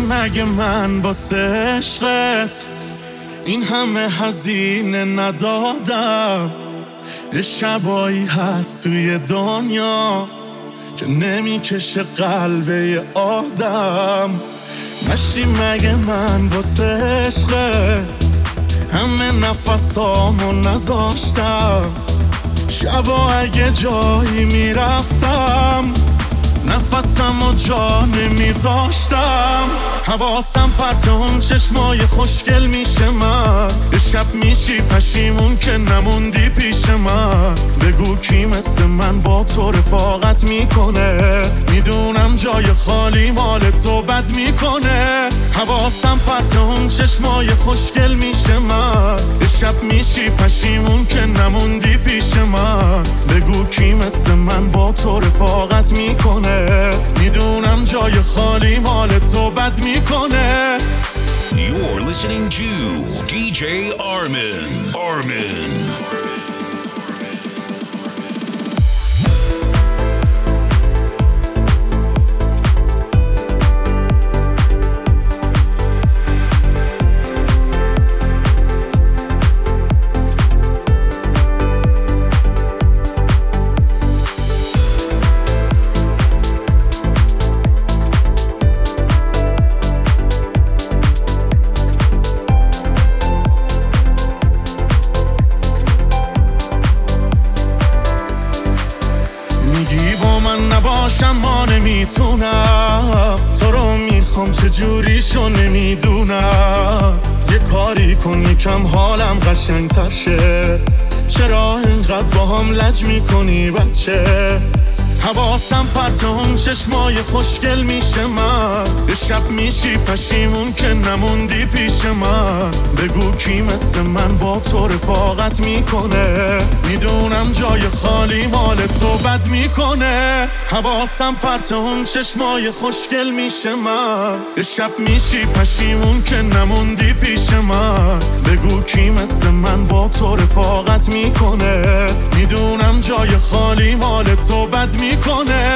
مگه من واسه عشقت این همه هزینه ندادم؟ یه شبایی هست توی دنیا که نمیکشه قلب یه آدم. نشتی مگه من واسه عشقت همه نفسامو نذاشتم؟ شبا اگه جایی میرفتم نفسم و جا نمیذاشتم. حواسم پرت اون چشمای خوشگل میشه من، یه شب میشی پشیمون که نموندی پیش من. بگو کی مثل من با تو رفاقت میکنه، میدونم جای خالی مال تو بد میکنه. حواسم پرت اون چشمای خوشگل میشه من، یه شب میشی پشیمون که نموندی پیش من. بگو کی مثل من با تو رفاقت میکنه، میدونم جای خالی مال تو بد میکنه. You're listening to DJ Armin. نباشم ما نمیتونم، تو رو میخوام چجوریشو نمیدونم. یه کاری کن یکم حالم قشنگ‌تر شه، چرا اینقدر با هم لج میکنی بچه؟ حواسم پرت اون چشمای خوشگل میشه من، یه شب میشی پشیمون که نموندی پیش من. بگو کی مثل من با تو رفاقت میکنه، میدونم جای خالی مال تو بد میکنه. حواسم پرت اون چشمای خوشگل میشه من، یه شب میشی پشیمون که نموندی پیش من. بگو کی مثل من با تو رفاقت میکنه، میدونم جای خالی مال تو بد میکنه.